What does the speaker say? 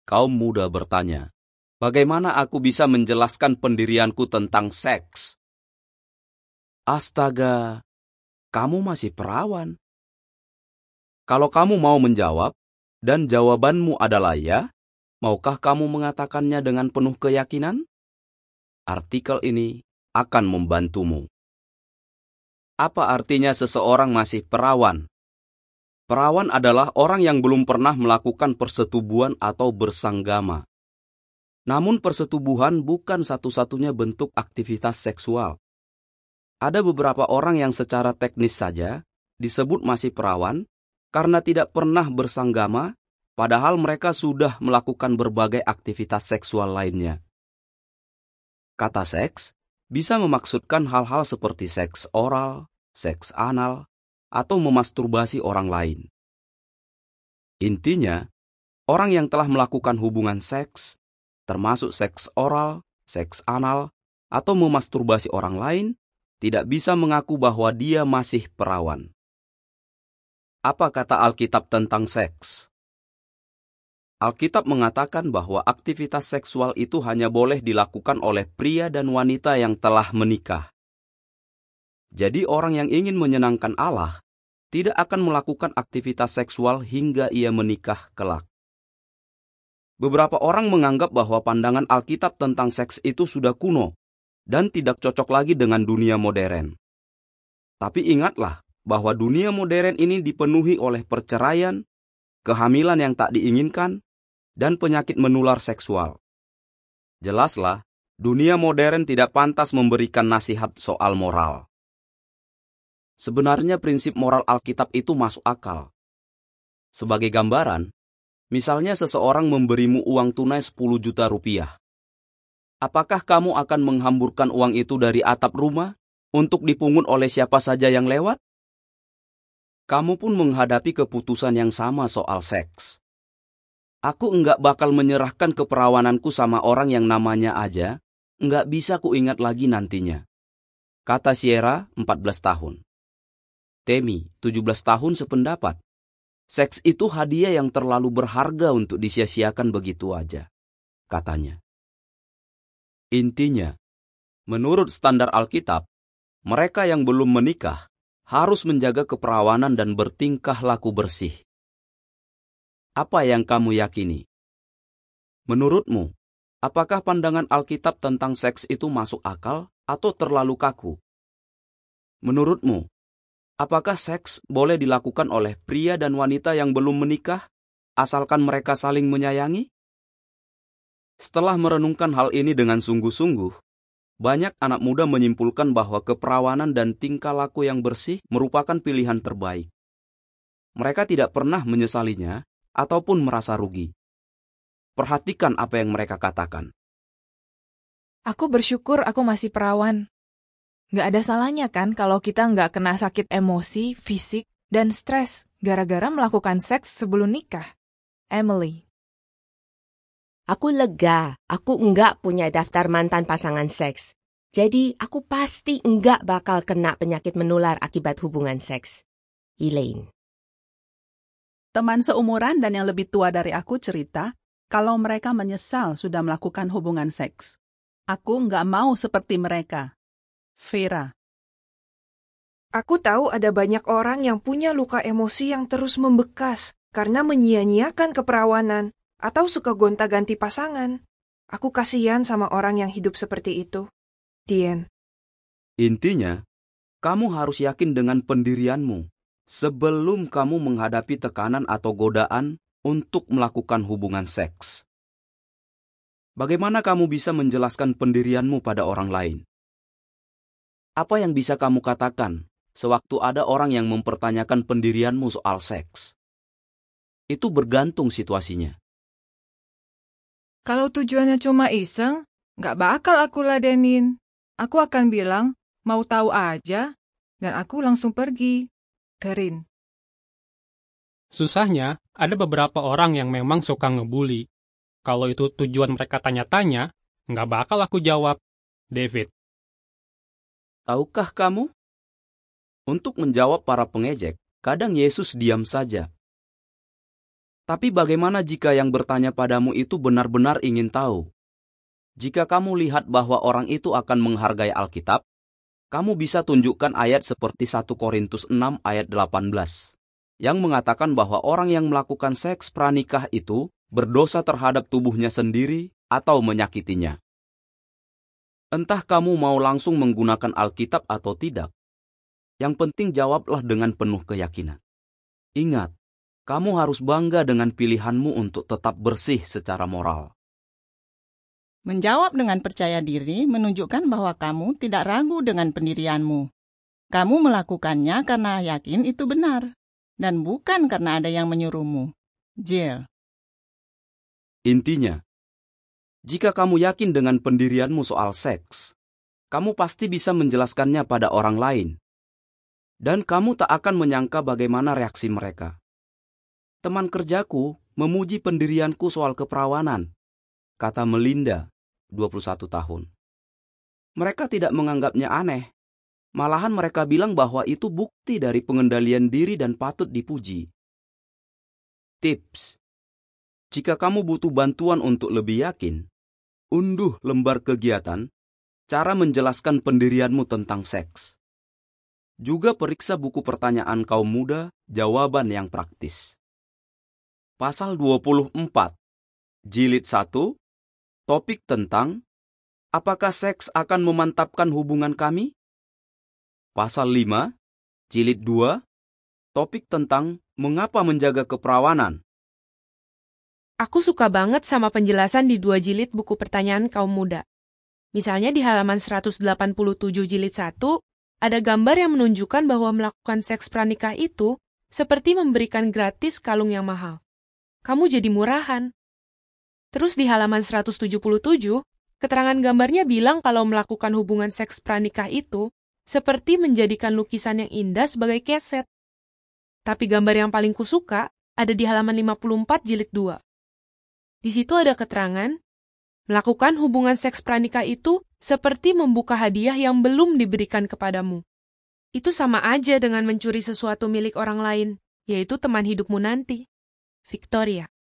Kaum muda bertanya, bagaimana aku bisa menjelaskan pendirianku tentang seks? Astaga, kamu masih perawan. Kalau kamu mau menjawab, dan jawabanmu adalah ya, maukah kamu mengatakannya dengan penuh keyakinan? Artikel ini akan membantumu. Apa artinya seseorang masih perawan? Perawan adalah orang yang belum pernah melakukan persetubuhan atau bersanggama. Namun persetubuhan bukan satu-satunya bentuk aktivitas seksual. Ada beberapa orang yang secara teknis saja disebut masih perawan karena tidak pernah bersanggama, padahal mereka sudah melakukan berbagai aktivitas seksual lainnya. Kata seks bisa memaksudkan hal-hal seperti seks oral, seks anal, atau memasturbasi orang lain. Intinya, orang yang telah melakukan hubungan seks, termasuk seks oral, seks anal, atau memasturbasi orang lain, tidak bisa mengaku bahwa dia masih perawan. Apa kata Alkitab tentang seks? Alkitab mengatakan bahwa aktivitas seksual itu hanya boleh dilakukan oleh pria dan wanita yang telah menikah. Jadi orang yang ingin menyenangkan Allah tidak akan melakukan aktivitas seksual hingga ia menikah kelak. Beberapa orang menganggap bahwa pandangan Alkitab tentang seks itu sudah kuno dan tidak cocok lagi dengan dunia modern. Tapi ingatlah bahwa dunia modern ini dipenuhi oleh perceraian, kehamilan yang tak diinginkan, dan penyakit menular seksual. Jelaslah, dunia modern tidak pantas memberikan nasihat soal moral. Sebenarnya prinsip moral Alkitab itu masuk akal. Sebagai gambaran, misalnya seseorang memberimu uang tunai 10 juta rupiah. Apakah kamu akan menghamburkan uang itu dari atap rumah untuk dipungut oleh siapa saja yang lewat? Kamu pun menghadapi keputusan yang sama soal seks. Aku enggak bakal menyerahkan keperawananku sama orang yang namanya aja enggak bisa kuingat lagi nantinya. Kata Sierra, 14 tahun. Temi, 17 tahun sependapat. Seks itu hadiah yang terlalu berharga untuk disia-siakan begitu aja, katanya. Intinya, menurut standar Alkitab, mereka yang belum menikah harus menjaga keperawanan dan bertingkah laku bersih. Apa yang kamu yakini? Menurutmu, apakah pandangan Alkitab tentang seks itu masuk akal atau terlalu kaku? Menurutmu, apakah seks boleh dilakukan oleh pria dan wanita yang belum menikah, asalkan mereka saling menyayangi? Setelah merenungkan hal ini dengan sungguh-sungguh, banyak anak muda menyimpulkan bahwa keperawanan dan tingkah laku yang bersih merupakan pilihan terbaik. Mereka tidak pernah menyesalinya ataupun merasa rugi. Perhatikan apa yang mereka katakan. Aku bersyukur aku masih perawan. Nggak ada salahnya kan kalau kita nggak kena sakit emosi, fisik, dan stres gara-gara melakukan seks sebelum nikah. Emily. Aku lega, aku enggak punya daftar mantan pasangan seks. Jadi aku pasti enggak bakal kena penyakit menular akibat hubungan seks. Elaine. Teman seumuran dan yang lebih tua dari aku cerita kalau mereka menyesal sudah melakukan hubungan seks. Aku enggak mau seperti mereka. Vera. Aku tahu ada banyak orang yang punya luka emosi yang terus membekas karena menyia-nyiakan keperawanan atau suka gonta-ganti pasangan. Aku kasihan sama orang yang hidup seperti itu. Dien. Intinya, kamu harus yakin dengan pendirianmu sebelum kamu menghadapi tekanan atau godaan untuk melakukan hubungan seks. Bagaimana kamu bisa menjelaskan pendirianmu pada orang lain? Apa yang bisa kamu katakan sewaktu ada orang yang mempertanyakan pendirianmu soal seks? Itu bergantung situasinya. Kalau tujuannya cuma iseng, nggak bakal aku ladenin. Aku akan bilang, mau tahu aja, dan aku langsung pergi. Karin. Susahnya, ada beberapa orang yang memang suka ngebully. Kalau itu tujuan mereka tanya-tanya, nggak bakal aku jawab. David. Tahukah kamu? Untuk menjawab para pengejek, kadang Yesus diam saja. Tapi bagaimana jika yang bertanya padamu itu benar-benar ingin tahu? Jika kamu lihat bahwa orang itu akan menghargai Alkitab, kamu bisa tunjukkan ayat seperti 1 Korintus 6 ayat 18, yang mengatakan bahwa orang yang melakukan seks pranikah itu berdosa terhadap tubuhnya sendiri atau menyakitinya. Entah kamu mau langsung menggunakan Alkitab atau tidak, yang penting jawablah dengan penuh keyakinan. Ingat, kamu harus bangga dengan pilihanmu untuk tetap bersih secara moral. Menjawab dengan percaya diri menunjukkan bahwa kamu tidak ragu dengan pendirianmu. Kamu melakukannya karena yakin itu benar, dan bukan karena ada yang menyuruhmu. Jill. Intinya, jika kamu yakin dengan pendirianmu soal seks, kamu pasti bisa menjelaskannya pada orang lain. Dan kamu tak akan menyangka bagaimana reaksi mereka. Teman kerjaku memuji pendirianku soal keperawanan, kata Melinda, 21 tahun. Mereka tidak menganggapnya aneh. Malahan mereka bilang bahwa itu bukti dari pengendalian diri dan patut dipuji. Tips: jika kamu butuh bantuan untuk lebih yakin, unduh lembar kegiatan, cara menjelaskan pendirianmu tentang seks. Juga periksa buku pertanyaan kaum muda, jawaban yang praktis. Pasal 24, Jilid 1, topik tentang apakah seks akan memantapkan hubungan kami? Pasal 5, Jilid 2, topik tentang mengapa menjaga keperawanan. Aku suka banget sama penjelasan di 2 jilid buku pertanyaan kaum muda. Misalnya di halaman 187 jilid 1, ada gambar yang menunjukkan bahwa melakukan seks pranikah itu seperti memberikan gratis kalung yang mahal. Kamu jadi murahan. Terus di halaman 177, keterangan gambarnya bilang kalau melakukan hubungan seks pranikah itu seperti menjadikan lukisan yang indah sebagai keset. Tapi gambar yang paling kusuka ada di halaman 54 jilid 2. Di situ ada keterangan, melakukan hubungan seks pranikah itu seperti membuka hadiah yang belum diberikan kepadamu. Itu sama aja dengan mencuri sesuatu milik orang lain, yaitu teman hidupmu nanti. Victoria.